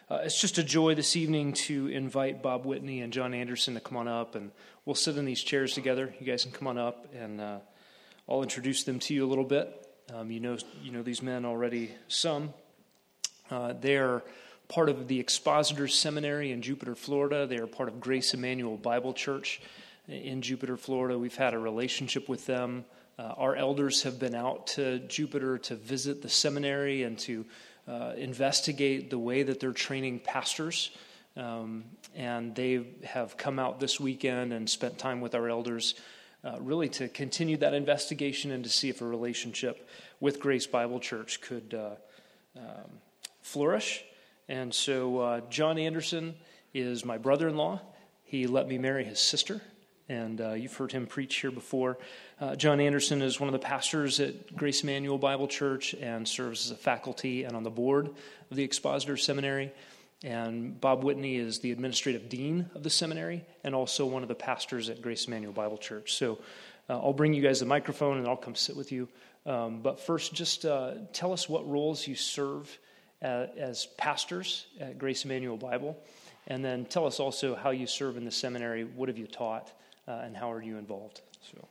It's just a joy this evening to invite Bob Whitney and John Anderson to come on up, and we'll sit in these chairs together. You guys can come on up, and I'll introduce them to you a little bit. You know these men already some. They are part of the Expositor Seminary in Jupiter, Florida. They are part of Grace Emmanuel Bible Church in Jupiter, Florida. We've had a relationship with them. Our elders have been out to Jupiter to visit the seminary and to investigate the way that they're training pastors. And they have come out this weekend and spent time with our elders really to continue that investigation and to see if a relationship with Grace Bible Church could flourish. And so John Anderson is my brother-in-law. He let me marry his sister, and you've heard him preach here before. John Anderson is one of the pastors at Grace Emmanuel Bible Church and serves as a faculty and on the board of the Expositor Seminary. And Bob Whitney is the administrative dean of the seminary and also one of the pastors at Grace Emmanuel Bible Church. So I'll bring you guys the microphone and I'll come sit with you. But first, just tell us what roles you serve as pastors at Grace Emmanuel Bible, and then tell us also how you serve in the seminary. What have you taught, and how are you involved? So,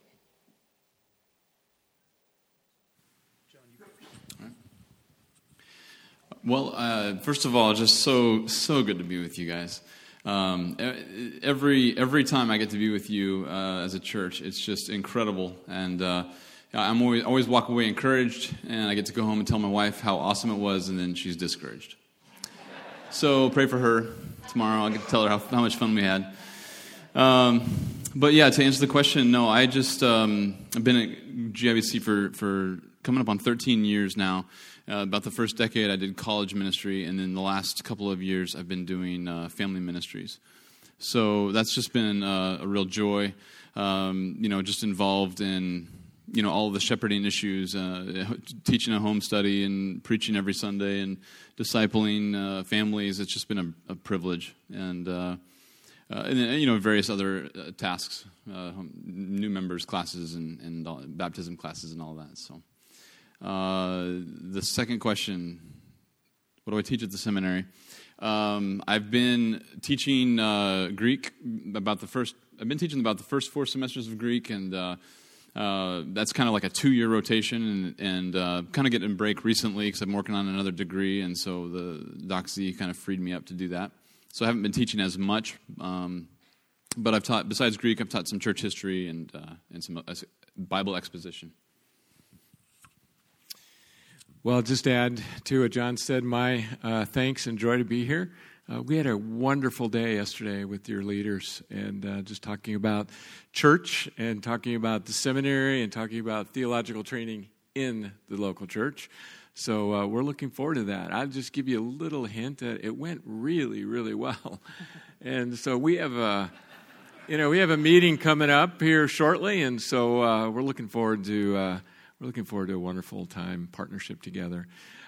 John, you go first. Well, first of all, just so good to be with you guys. Every time I get to be with you as a church, it's just incredible, and I'm always walk away encouraged, and I get to go home and tell my wife how awesome it was, and then she's discouraged. So pray for her tomorrow. I'll get to tell her how much fun we had. But yeah, to answer the question, no, I just I've been at GIBC for coming up on 13 years now. About the first decade, I did college ministry, and then the last couple of years, I've been doing family ministries. So that's just been a real joy. Just involved in all the shepherding issues, teaching a home study and preaching every Sunday and discipling families. It's just been a privilege. And then, various other tasks, new members classes and baptism classes and all that. So the second question, what do I teach at the seminary? I've been teaching Greek I've been teaching about the first 4 semesters of Greek, and that's kind of like a 2-year rotation, and kind of getting a break recently because I'm working on another degree, and so the DocZ kind of freed me up to do that. So I haven't been teaching as much, but I've taught, besides Greek, I've taught some church history and some Bible exposition. Well, just to add to what John said, my thanks and joy to be here. We had a wonderful day yesterday with your leaders, and just talking about church and talking about the seminary and talking about theological training in the local church. So we're looking forward to that. I'll just give you a little hint that it went really, really well. And so we have a meeting coming up here shortly, and so we're looking forward to a wonderful time partnership together.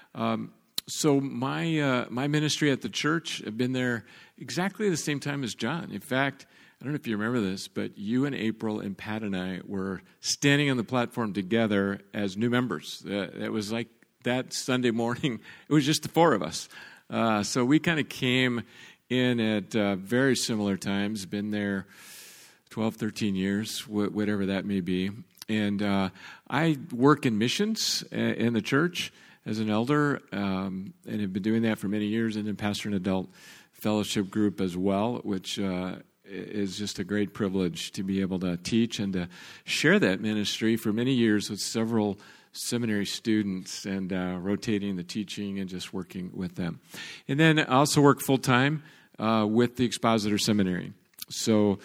So my ministry at the church, I've been there exactly the same time as John. In fact, I don't know if you remember this, but you and April and Pat and I were standing on the platform together as new members. It was like that Sunday morning. It was just the 4 of us. So we kind of came in at very similar times, been there 12, 13 years, whatever that may be. And I work in missions in the church as an elder, and have been doing that for many years, and then pastor an adult fellowship group as well, which is just a great privilege to be able to teach and to share that ministry for many years with several seminary students, and rotating the teaching and just working with them. And then I also work full-time with the Expositor Seminary. So,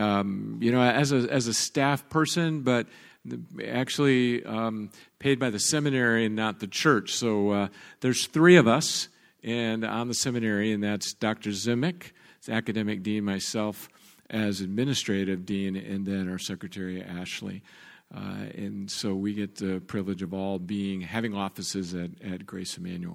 as a staff person, but actually paid by the seminary and not the church. So there's 3 of us and on the seminary, and that's Dr. Zimick, as academic dean, myself as administrative dean, and then our secretary, Ashley. And so we get the privilege of all having offices at Grace Emmanuel.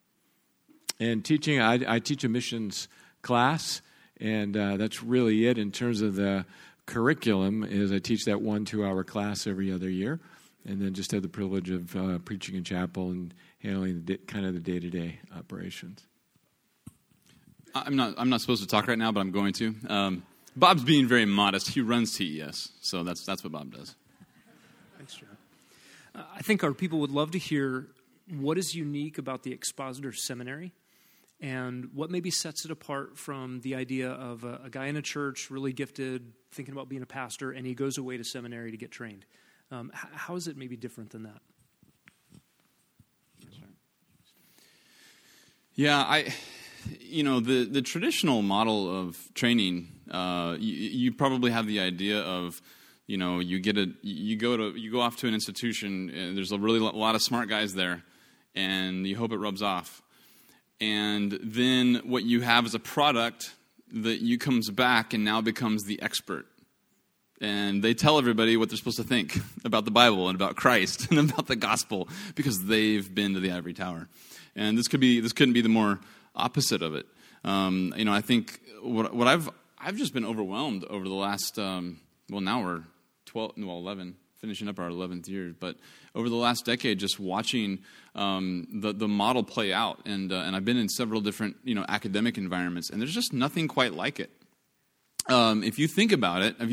And teaching, I teach a missions class, and that's really it in terms of the curriculum. Is I teach that 1-2-hour class every other year, and then just have the privilege of preaching in chapel and handling kind of the day-to-day operations. I'm not supposed to talk right now, but I'm going to. Bob's being very modest. He runs TES, so that's what Bob does. Thanks, John. I think our people would love to hear what is unique about the Expositor Seminary and what maybe sets it apart from the idea of a guy in a church, really gifted, thinking about being a pastor, and he goes away to seminary to get trained. How is it maybe different than that? Yeah, the traditional model of training, you probably have the idea of, you go off to an institution, and there's a lot of smart guys there, and you hope it rubs off. And then what you have is a product that you comes back and now becomes the expert. And they tell everybody what they're supposed to think about the Bible and about Christ and about the gospel because they've been to the ivory tower. And this couldn't be the more opposite of it. I think what I've just been overwhelmed over the last now we're 11, finishing up our 11th year, but over the last decade, just watching the model play out, and I've been in several different academic environments, and there's just nothing quite like it. If you think about it,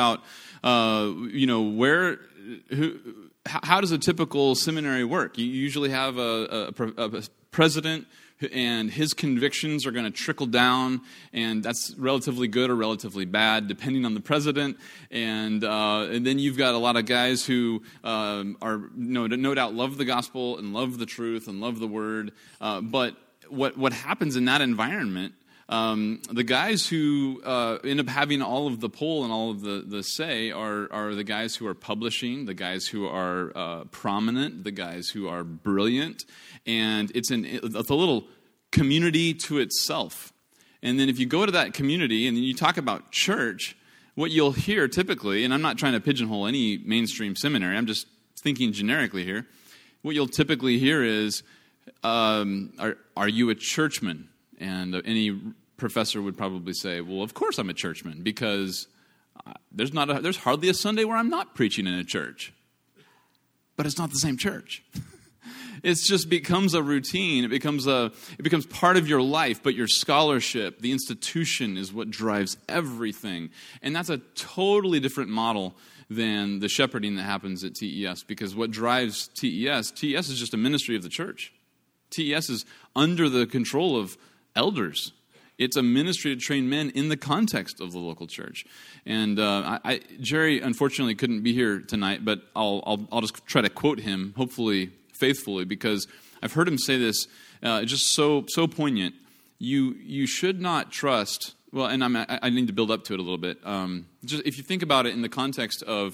how does a typical seminary work? You usually have a president, and his convictions are going to trickle down, and that's relatively good or relatively bad, depending on the president. And then you've got a lot of guys who are no doubt love the gospel and love the truth and love the word. But what happens in that environment? The guys who end up having all of the pull and all of the say are the guys who are publishing, the guys who are prominent, the guys who are brilliant, and it's a little community to itself. And then if you go to that community and you talk about church, what you'll hear typically, and I'm not trying to pigeonhole any mainstream seminary, I'm just thinking generically here, what you'll typically hear is, are you a churchman? And any professor would probably say, well, of course I'm a churchman, because there's hardly a Sunday where I'm not preaching in a church. But it's not the same church. It just becomes a routine. It becomes part of your life, but your scholarship, the institution, is what drives everything. And that's a totally different model than the shepherding that happens at TES, because what drives TES is just a ministry of the church. TES is under the control of elders. It's a ministry to train men in the context of the local church. And Jerry, unfortunately, couldn't be here tonight, but I'll just try to quote him, hopefully faithfully, because I've heard him say this just so poignant. You should not trust. Well, and I need to build up to it a little bit. Just if you think about it in the context of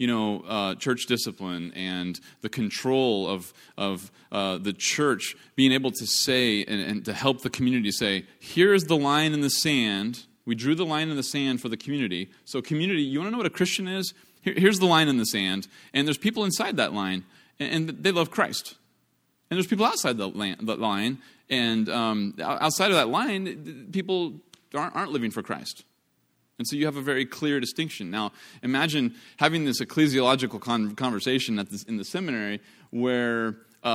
church discipline and the control of the church being able to say and to help the community say, here's the line in the sand. We drew the line in the sand for the community. So community, you want to know what a Christian is? Here's the line in the sand. And there's people inside that line, and they love Christ. And there's people outside the line, and outside of that line, people aren't living for Christ. And so you have a very clear distinction. Now, imagine having this ecclesiological conversation in the seminary where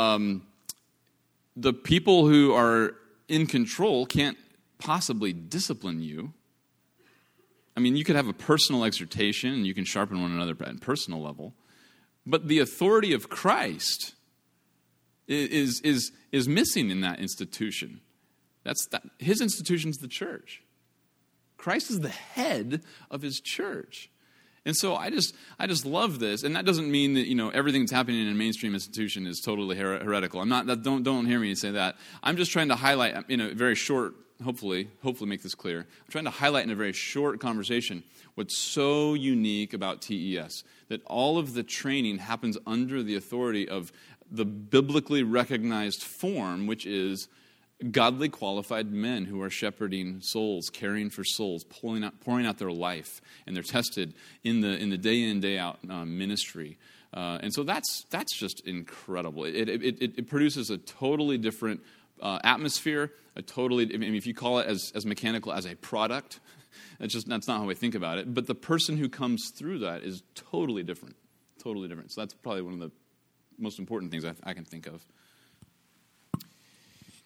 the people who are in control can't possibly discipline you. I mean, you could have a personal exhortation, and you can sharpen one another at a personal level. But the authority of Christ is missing in that institution. His institution is the church. Christ is the head of his church. And so I just love this. And that doesn't mean that, everything that's happening in a mainstream institution is totally heretical. Don't hear me say that. I'm just trying to highlight in a very short, hopefully make this clear. I'm trying to highlight in a very short conversation what's so unique about TES, that all of the training happens under the authority of the biblically recognized form, which is godly qualified men who are shepherding souls, caring for souls, pouring out their life, and they're tested in the day in, day out ministry. And so that's just incredible. It produces a totally different atmosphere. If you call it as mechanical as a product, that's not how I think about it. But the person who comes through that is totally different. Totally different. So that's probably one of the most important things I can think of.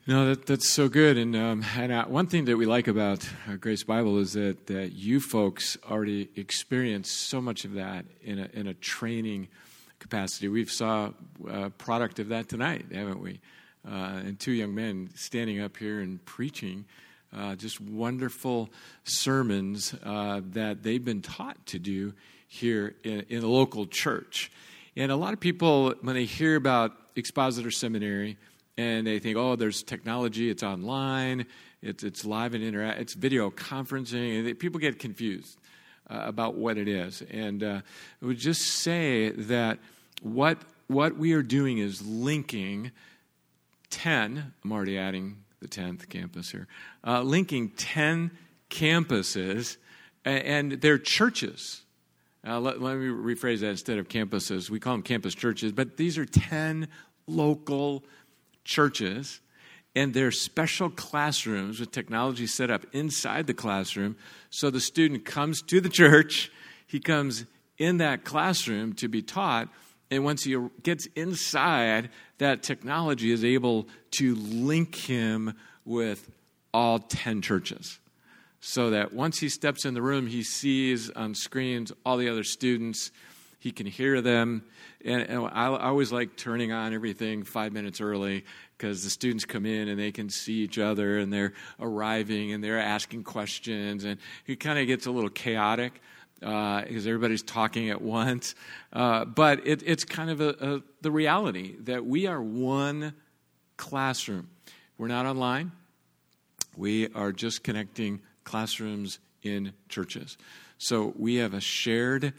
No, that's so good. And one thing that we like about Grace Bible is that you folks already experience so much of that in a training capacity. We've saw a product of that tonight, haven't we? And two young men standing up here and preaching just wonderful sermons that they've been taught to do here in the local church. And a lot of people, when they hear about Expositor Seminary, and they think, oh, there's technology, it's online, it's live and it's video conferencing, and people get confused about what it is. And I would just say that what we are doing is linking 10, I'm already adding the 10th campus here, linking 10 campuses and their churches. Let me rephrase that. Instead of campuses, we call them campus churches, but these are 10 local churches, and their special classrooms with technology set up inside the classroom. So the student comes to the church, he comes in that classroom to be taught, and once he gets inside, that technology is able to link him with all 10 churches. So that once he steps in the room, he sees on screens all the other students, he can hear them. And I always like turning on everything 5 minutes early because the students come in and they can see each other and they're arriving and they're asking questions. And it kind of gets a little chaotic because everybody's talking at once. But it's kind of the reality that we are one classroom. We're not online. We are just connecting classrooms in churches. So we have a shared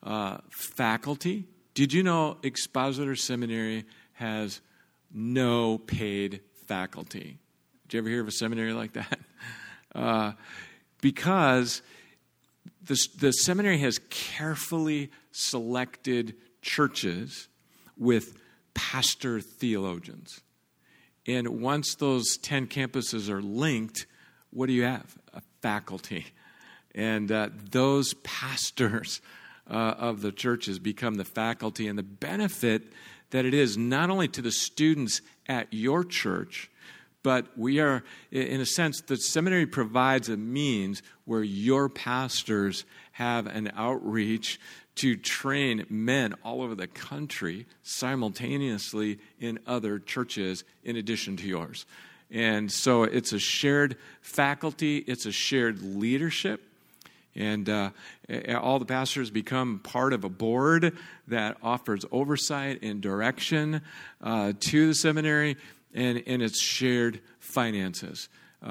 faculty. Did you know Expositor Seminary has no paid faculty? Did you ever hear of a seminary like that? Because the seminary has carefully selected churches with pastor theologians. And once those 10 campuses are linked, what do you have? A faculty. And those pastors of the churches become the faculty, and the benefit that it is not only to the students at your church, but we are, in a sense, the seminary provides a means where your pastors have an outreach to train men all over the country simultaneously in other churches in addition to yours. And so it's a shared faculty, it's a shared leadership. And all the pastors become part of a board that offers oversight and direction to the seminary, and it's shared finances.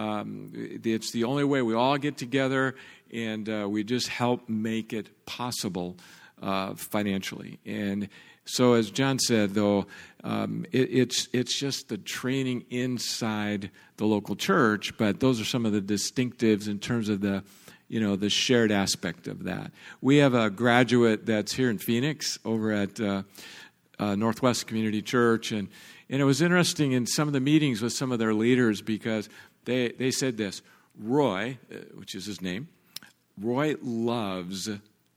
It's the only way we all get together, and we just help make it possible financially. And so, as John said, though, it's just the training inside the local church, but those are some of the distinctives in terms of the shared aspect of that. We have a graduate that's here in Phoenix over at Northwest Community Church, and it was interesting in some of the meetings with some of their leaders because they said this, Roy, which is his name, Roy loves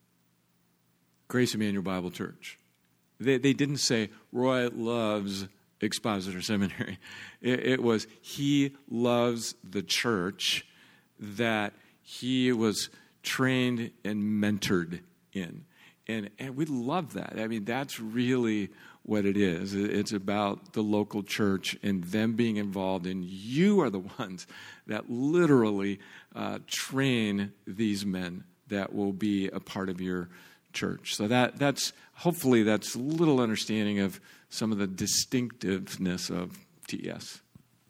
Grace Emmanuel Bible Church. They didn't say, Roy loves Expositor Seminary. It was, he loves the church that he was trained and mentored in. And we love that. I mean, that's really what it is. It's about the local church and them being involved, and you are the ones that literally train these men that will be a part of your church. So that's hopefully that's a little understanding of some of the distinctiveness of TES.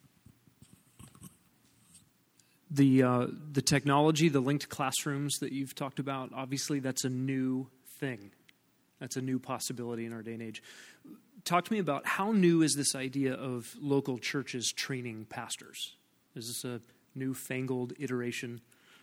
The technology, the linked classrooms that you've talked about, obviously that's a new thing. That's a new possibility in our day and age. Talk to me about how new is this idea of local churches training pastors? Is this a newfangled iteration?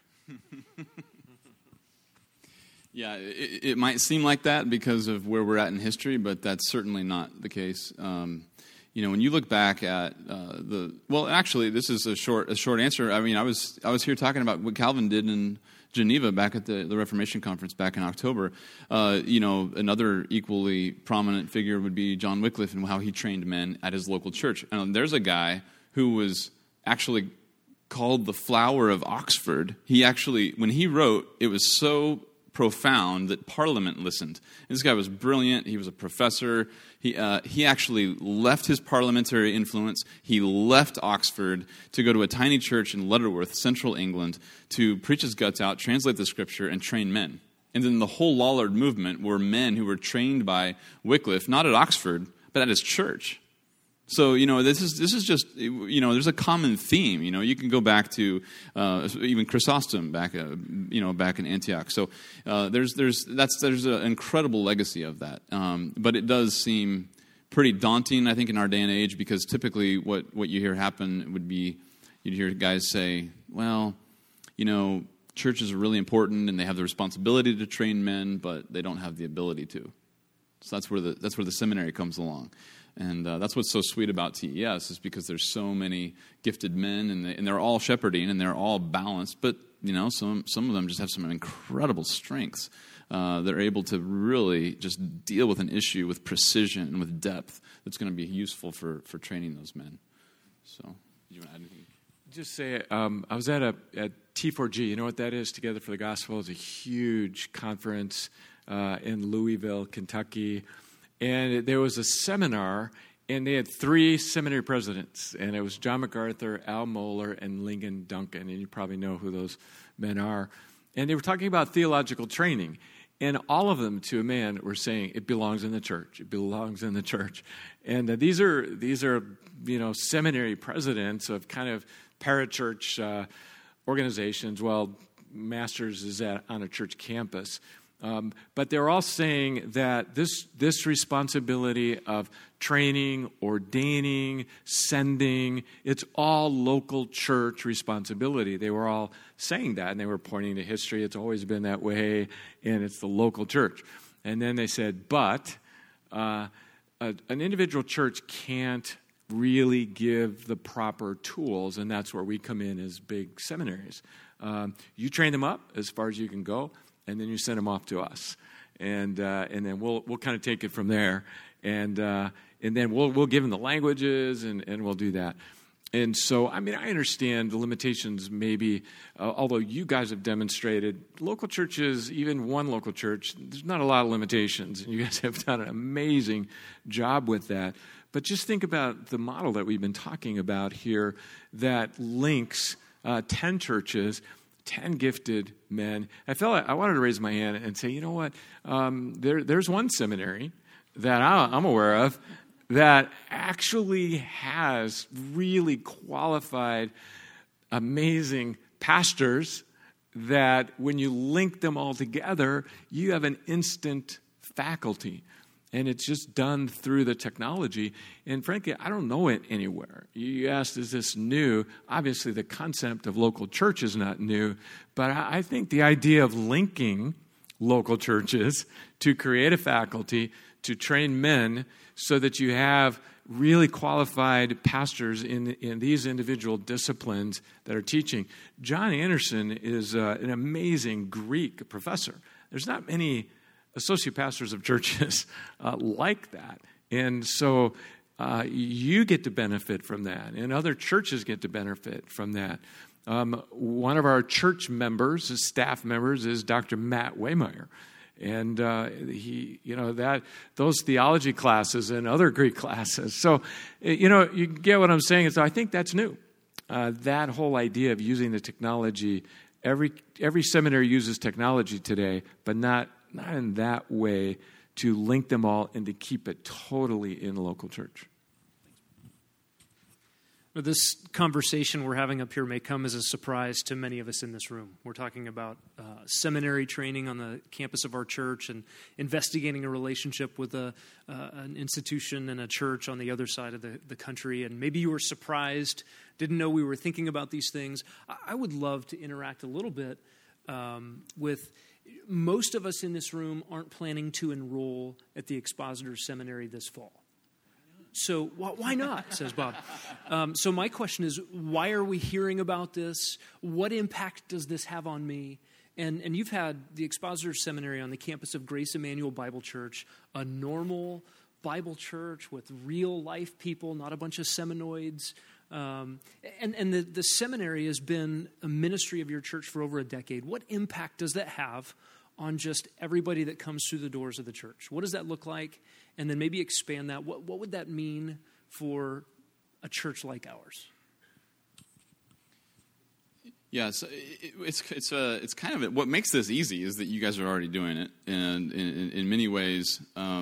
Yeah, it might seem like that because of where we're at in history, but that's certainly not the case. When you look back at actually, this is a short answer. I mean, I was here talking about what Calvin did in Geneva back at the Reformation Conference back in October. Another equally prominent figure would be John Wycliffe and how he trained men at his local church. And there's a guy who was actually called the Flower of Oxford, he actually, when he wrote, it was so profound that Parliament listened. This guy was brilliant. He was a professor. He actually left his parliamentary influence. He left Oxford to go to a tiny church in Lutterworth, central England, to preach his guts out, translate the Scripture, and train men. And then the whole Lollard movement were men who were trained by Wycliffe, not at Oxford, but at his church. So, this is just, there's a common theme. You can go back to even Chrysostom back in Antioch. So there's an incredible legacy of that. But it does seem pretty daunting, I think, in our day and age, because typically what you hear happen would be you'd hear guys say, well, churches are really important and they have the responsibility to train men, but they don't have the ability to. So that's where the seminary comes along. And that's what's so sweet about TES, is because there's so many gifted men, and they're all shepherding, and they're all balanced. But some of them just have some incredible strengths. They're able to really just deal with an issue with precision and with depth that's going to be useful for training those men. So, do you want to add anything? Just say, I was at T4G. You know what that is? Together for the Gospel. It's a huge conference in Louisville, Kentucky. And there was a seminar, and they had 3 seminary presidents. And it was John MacArthur, Al Mohler, and Ligon Duncan. And you probably know who those men are. And they were talking about theological training. And all of them, to a man, were saying, it belongs in the church. It belongs in the church. And these are seminary presidents of kind of parachurch organizations. Well, Masters is on a church campus. But they're all saying that this responsibility of training, ordaining, sending, it's all local church responsibility. They were all saying that, and they were pointing to history. It's always been that way, and it's the local church. And then they said, but an individual church can't really give the proper tools, and that's where we come in as big seminaries. You train them up as far as you can go, and then you send them off to us, and then we'll kind of take it from there, and then we'll give them the languages, and we'll do that. And so, I understand the limitations maybe, although you guys have demonstrated, local churches, even one local church, there's not a lot of limitations, and you guys have done an amazing job with that. But just think about the model that we've been talking about here that links 10 churches, 10 gifted men. I wanted to raise my hand and say, you know what? There's one seminary that I'm aware of that actually has really qualified, amazing pastors that when you link them all together, you have an instant faculty. And it's just done through the technology. And frankly, I don't know it anywhere. You asked, is this new? Obviously, the concept of local church is not new. But I think the idea of linking local churches to create a faculty, to train men, so that you have really qualified pastors in these individual disciplines that are teaching. John Anderson is an amazing Greek professor. There's not many associate pastors of churches like that. And so you get to benefit from that, and other churches get to benefit from that. One of our church members, his staff members, is Dr. Matt Waymeyer. And those theology classes and other Greek classes. So, you get what I'm saying. So I think that's new. That whole idea of using the technology, every seminary uses technology today, but not in that way to link them all and to keep it totally in the local church. Well, this conversation we're having up here may come as a surprise to many of us in this room. We're talking about seminary training on the campus of our church and investigating a relationship with an institution and a church on the other side of the country. And maybe you were surprised, didn't know we were thinking about these things. I would love to interact a little bit with most of us in this room aren't planning to enroll at the Expositor Seminary this fall. So why not, says Bob. So my question is, why are we hearing about this? What impact does this have on me? And you've had the Expositor Seminary on the campus of Grace Emmanuel Bible Church, a normal Bible church with real life people, not a bunch of seminoids. And the seminary has been a ministry of your church for over a decade. What impact does that have on just everybody that comes through the doors of the church? What does that look like? And then maybe expand that. What would that mean for a church like ours? Yeah, so it's kind of what makes this easy is that you guys are already doing it, and in many ways,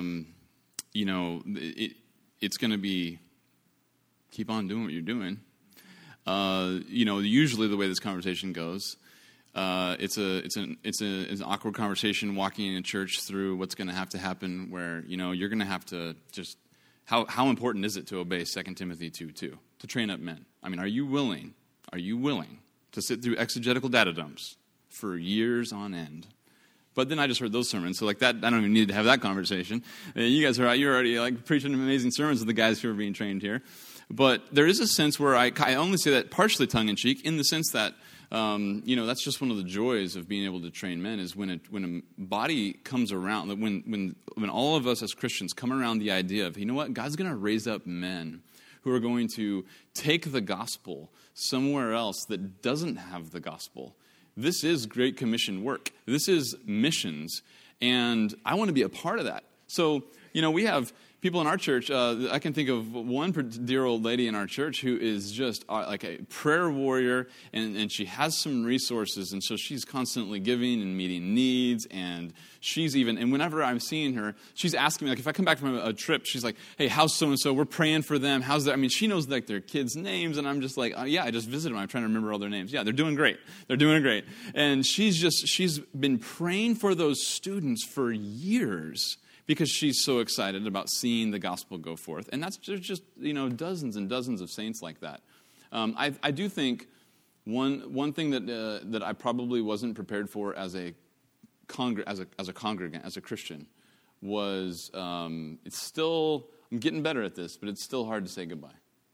it's going to be keep on doing what you're doing. Usually the way this conversation goes, it's an awkward conversation walking in a church through what's going to have to happen, where you're going to have to just how important is it to obey 2 Timothy 2:2 to train up men? I mean, are you willing to sit through exegetical data dumps for years on end? But then I just heard those sermons, so like that, I don't even need to have that conversation. You guys you're already like preaching amazing sermons with the guys who are being trained here. But there is a sense where I only say that partially tongue in cheek, in the sense that that's just one of the joys of being able to train men, is when a body comes around, when all of us as Christians come around the idea of, God's going to raise up men who are going to take the gospel somewhere else that doesn't have the gospel. This is Great Commission work. This is missions, and I want to be a part of that. So, we have people in our church. I can think of one dear old lady in our church who is just like a prayer warrior, and she has some resources, and so she's constantly giving and meeting needs, and and whenever I'm seeing her, she's asking me, like, if I come back from a trip, she's like, hey, how's so-and-so? We're praying for them. How's that? I mean, she knows like their kids' names, and I'm just like, yeah, I just visited them. I'm trying to remember all their names. Yeah, they're doing great. They're doing great. And she's been praying for those students for years, because she's so excited about seeing the gospel go forth. And there's just dozens and dozens of saints like that. I do think one thing that I probably wasn't prepared for as a congregant, as a Christian, was I'm getting better at this, but it's still hard to say goodbye.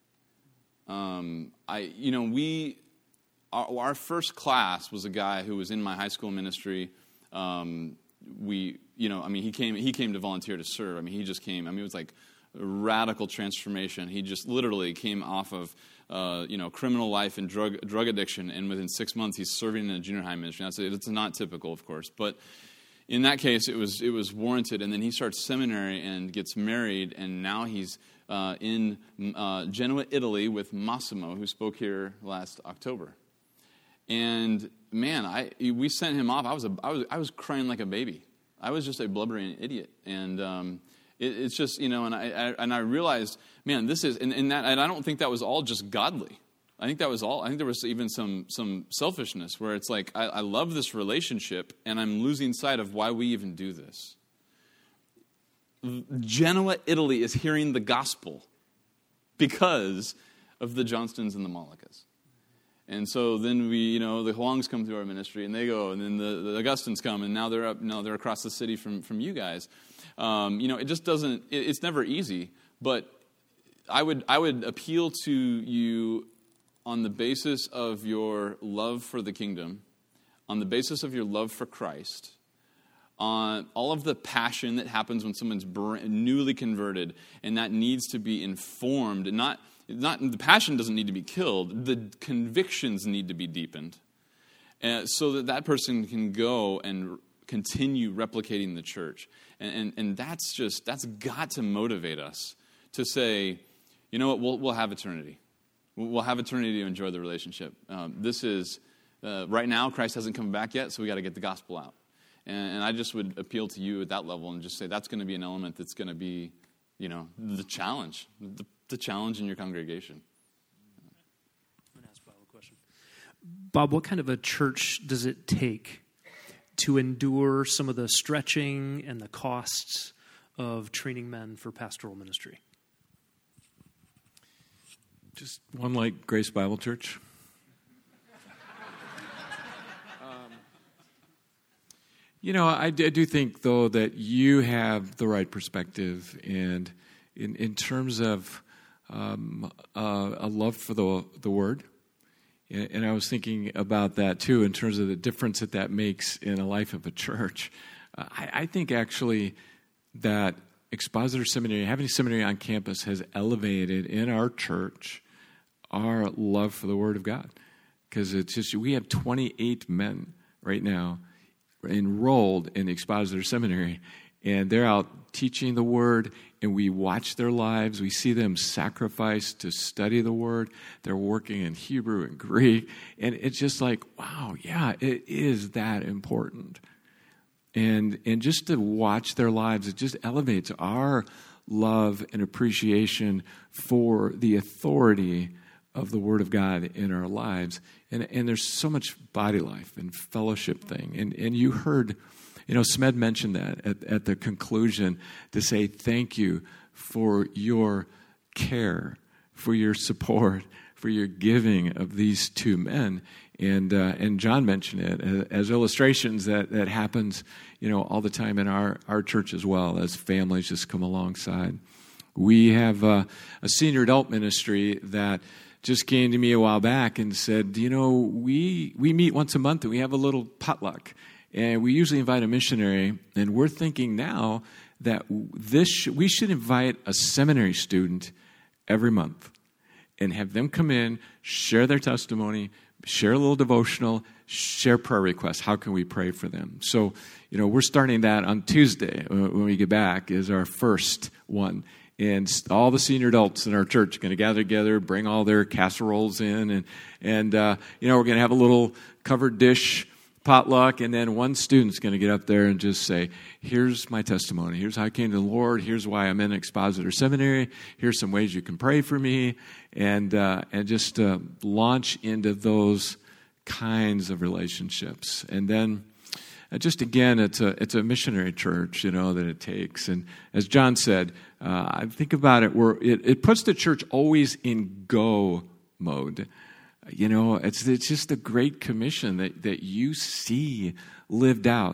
Our first class was a guy who was in my high school ministry. He came to volunteer to serve. I mean, he just came. I mean, it was like a radical transformation. He just literally came off of, criminal life and drug addiction, and within 6 months, he's serving in a junior high ministry. It's not typical, of course, but in that case, it was warranted. And then he starts seminary and gets married, and now he's in Genoa, Italy, with Massimo, who spoke here last October. And man, we sent him off. I was crying like a baby. I was just a blubbering idiot, and it's just and I realized, man, this is and I don't think that was all just godly. I think that was all. I think there was even some selfishness where it's like I love this relationship, and I'm losing sight of why we even do this. Genoa, Italy, is hearing the gospel because of the Johnstons and the Molikas. And so then the Huangs come through our ministry, and they go, and then the Augustins come, and now they're across the city from you guys. It just doesn't. It's never easy, but I would appeal to you on the basis of your love for the kingdom, on the basis of your love for Christ, on all of the passion that happens when someone's newly converted, and that needs to be informed, and not the passion doesn't need to be killed. The convictions need to be deepened, so that person can go and continue replicating the church. And that's got to motivate us to say, you know what, we'll have eternity. We'll have eternity to enjoy the relationship. This is right now. Christ hasn't come back yet, so we got to get the gospel out. And I just would appeal to you at that level and just say that's going to be an element that's going to be, the challenge. The challenge in your congregation. I'm going to ask Bob a question. Bob, what kind of a church does it take to endure some of the stretching and the costs of training men for pastoral ministry? Just one like Grace Bible Church. I do think, though, that you have the right perspective, and in terms of a love for the Word. And I was thinking about that, too, in terms of the difference that makes in a life of a church. I think, actually, that Expositor Seminary, having a seminary on campus, has elevated in our church our love for the Word of God. Because it's just, we have 28 men right now enrolled in the Expositor Seminary, and they're out teaching the Word, and we watch their lives. We see them sacrifice to study the Word. They're working in Hebrew and Greek, and it's just like, wow, yeah, it is that important. And just to watch their lives, it just elevates our love and appreciation for the authority of the Word of God in our lives. And there's so much body life and fellowship thing. And you heard, Smed mentioned that at the conclusion, to say thank you for your care, for your support, for your giving of these two men. And John mentioned it as illustrations that happens, all the time in our church as well, as families just come alongside. We have a senior adult ministry that just came to me a while back and said, we meet once a month and we have a little potluck. And we usually invite a missionary, and we're thinking now that we should invite a seminary student every month and have them come in, share their testimony, share a little devotional, share prayer requests. How can we pray for them? So, we're starting that on Tuesday when we get back is our first one. And all the senior adults in our church are going to gather together, bring all their casseroles in, and we're going to have a little covered dish potluck, and then one student's going to get up there and just say, here's my testimony. Here's how I came to the Lord. Here's why I'm in Expositor Seminary. Here's some ways you can pray for me, and just launch into those kinds of relationships. And then just again, it's a missionary church, that it takes. And as John said, I think about it where it puts the church always in go mode. It's just a great commission that you see lived out.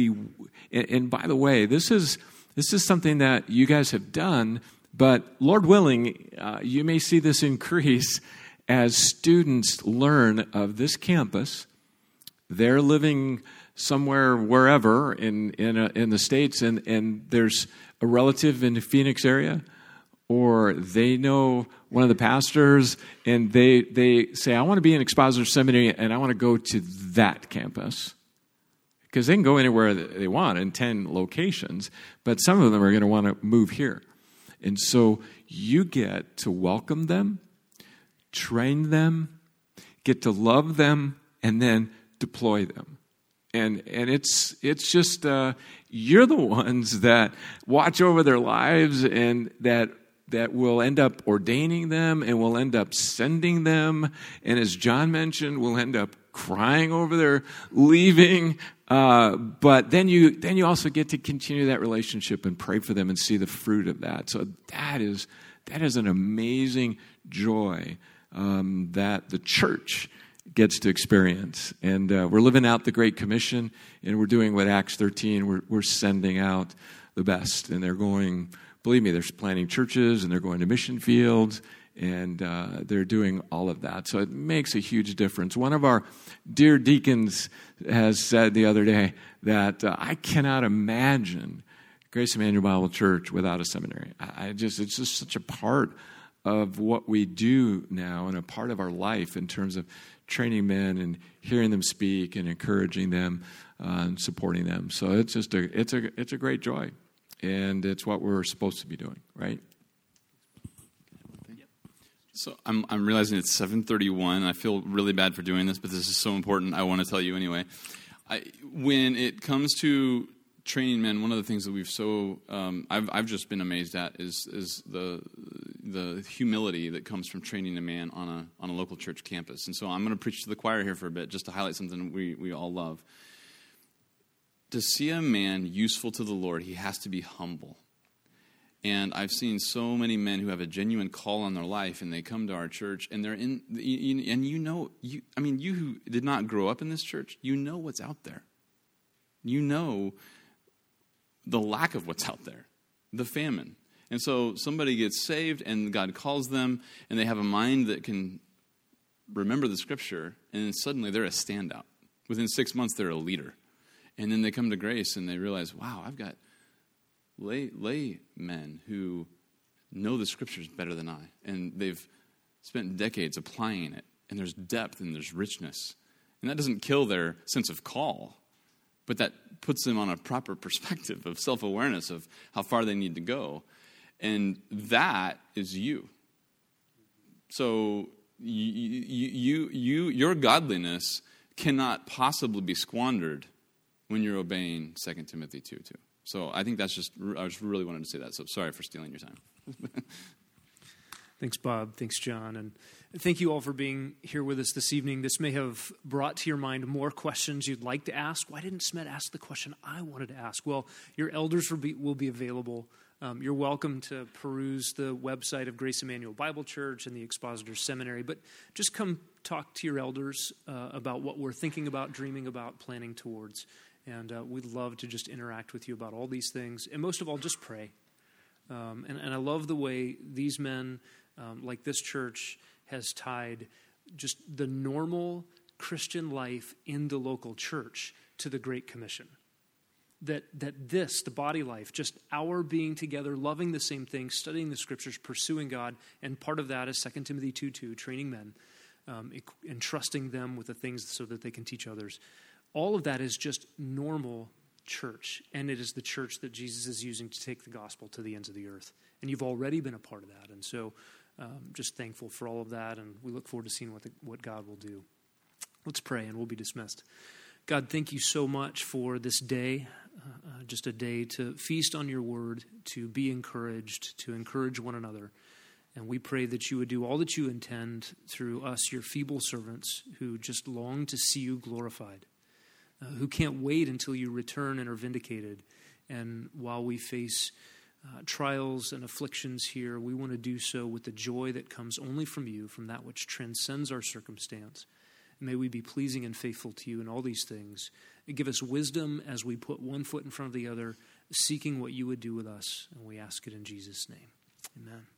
And by the way, this is something that you guys have done, but Lord willing, you may see this increase as students learn of this campus. They're living somewhere, wherever in the States, and there's a relative in the Phoenix area, or they know one of the pastors, and they say, I want to be in Expositor Seminary, and I want to go to that campus. Because they can go anywhere they want in 10 locations, but some of them are going to want to move here. And so you get to welcome them, train them, get to love them, and then deploy them. And it's just, you're the ones that watch over their lives, and that will end up ordaining them, and will end up sending them. And as John mentioned, we'll end up crying over their leaving. But then you also get to continue that relationship and pray for them and see the fruit of that. So that is an amazing joy that the church gets to experience. And we're living out the Great Commission, and we're doing what Acts 13, we're sending out the best. And they're going, believe me, they're planting churches, and they're going to mission fields, and they're doing all of that. So it makes a huge difference. One of our dear deacons has said the other day that I cannot imagine Grace Emmanuel Bible Church without a seminary. It's just such a part of what we do now, and a part of our life in terms of training men and hearing them speak and encouraging them and supporting them. So it's just it's a great joy, and it's what we're supposed to be doing, right? So I'm realizing it's 7:31. I feel really bad for doing this, but this is so important. I want to tell you anyway. When it comes to training men, one of the things that we've I've just been amazed at is the humility that comes from training a man on a local church campus. And so I'm going to preach to the choir here for a bit, just to highlight something we all love. To see a man useful to the Lord, he has to be humble. And I've seen so many men who have a genuine call on their life, and they come to our church, and they're in, and you who did not grow up in this church, you know what's out there. You know the lack of what's out there, the famine. And so somebody gets saved, and God calls them, and they have a mind that can remember the Scripture, and then suddenly they're a standout. Within 6 months, they're a leader. And then they come to Grace, and they realize, wow, I've got lay men who know the Scriptures better than I, and they've spent decades applying it, and there's depth and there's richness. And that doesn't kill their sense of call, but that puts them on a proper perspective of self-awareness of how far they need to go. And that is you. So your godliness cannot possibly be squandered when you're obeying 2 Timothy 2:2. So I think I just really wanted to say that. So sorry for stealing your time. Thanks, Bob. Thanks, John. And thank you all for being here with us this evening. This may have brought to your mind more questions you'd like to ask. Why didn't Smet ask the question I wanted to ask? Well, your elders will be available. You're welcome to peruse the website of Grace Emmanuel Bible Church and the Expositor Seminary. But just come talk to your elders about what we're thinking about, dreaming about, planning towards. And we'd love to just interact with you about all these things. And most of all, just pray. And I love the way these men, like this church, has tied just the normal Christian life in the local church to the Great Commission. That this, the body life, just our being together, loving the same thing, studying the Scriptures, pursuing God, and part of that is 2 Timothy 2:2, training men, entrusting them with the things so that they can teach others. All of that is just normal church, and it is the church that Jesus is using to take the gospel to the ends of the earth. And you've already been a part of that, and so just thankful for all of that, and we look forward to seeing what God will do. Let's pray, and we'll be dismissed. God, thank you so much for this day, just a day to feast on your word, to be encouraged, to encourage one another. And we pray that you would do all that you intend through us, your feeble servants, who just long to see you glorified, who can't wait until you return and are vindicated. And while we face trials and afflictions here, we want to do so with the joy that comes only from you, from that which transcends our circumstance. May we be pleasing and faithful to you in all these things. Give us wisdom as we put one foot in front of the other, seeking what you would do with us. And we ask it in Jesus' name. Amen.